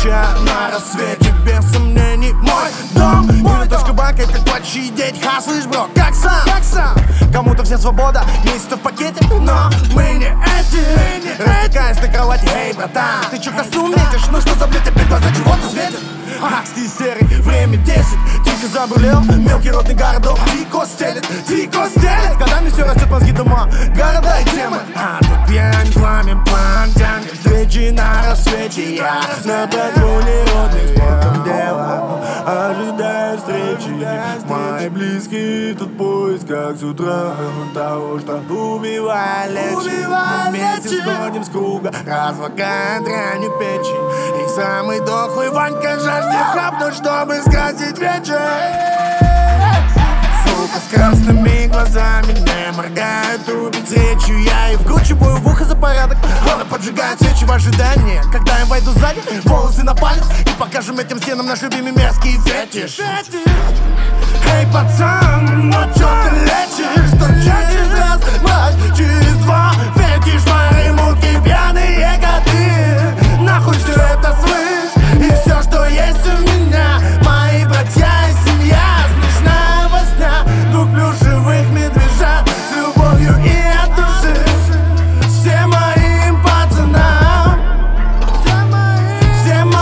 встреча на рассвете, без сомнений мой дом. Или точка Б, как почидеть, слышь, бро, как сам? Кому-то вся свобода, месяца в пакете, но мы не эти. Растекаясь на кровати, эй, братан, ты чё костюм метишь? Ну что за блядь, опять глаза чего-то светят? Аксти серый, время 10, тихо забурел, мелкий родный городок, Тико стелет. С годами все растет, мозги дома, города и темы. А тут пьянь, пламя, план, тянешь встречи на рассвете. Я на патруле родных спортом делом, ожидаю встречи. Мои близкие тут в поисках с утра того, что убивает, лечит. Вместе сходим с круга, разлагаем дрянью печень. И самый дохлый Ванька жаждет хапнуть, чтобы скрасить вечер. Сука с красными глазами не моргает, убить речью. Я и вкручиваю в ухо за порядок. Она поджигает свечи в ожидании, когда я войду сзади, волосы на палец, и покажем этим стенам наш любимый мерзкий фетиш. Эй, пацан, ну чё ты лечишь? Что через раз, мать, через два, фетиш мои мутки, пьяные коты. Нахуй все это слышь, и все, что есть у меня, мои братья и семья. Смешная возня двух плюшевых медвежат с любовью и от души. Всем моим пацанам, всем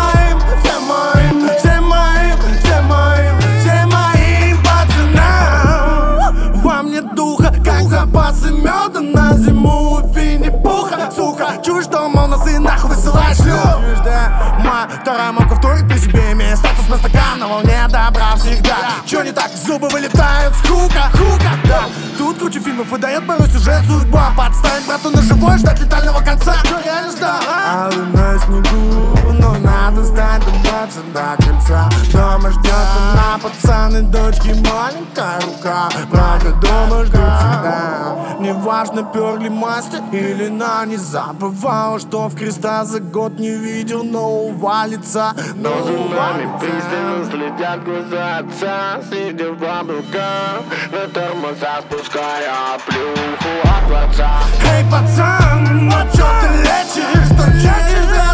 моим пацанам. Во мне духа, как запасы меда на зиму у Винни-Пуха. Сука, чуешь, что мол носы нахуй высылаешь шлюх. Моя вторая мамка вторит при себе, имея статус мастака на волне добра всегда. Чё не так, зубы вылетают с хука, да. Тут куча фильмов выдает порой сюжет, судьба подставить брату на живой, ждать летального конца. Чё реально ждал, а? Вы на снегу, но надо стать добраться до кольца. Дома ждет она, пацаны, дочки, маленькая рука. Правда, дома ждут всегда. Неважно, перли мастер или на не забывал, что в креста за год не видел, но увалится. Но за нами пристально следят глаза отца, сидя в облаках, на тормоза спуская плюху от дворца. Эй, пацан, ну чё ты лечишь? Что через раз?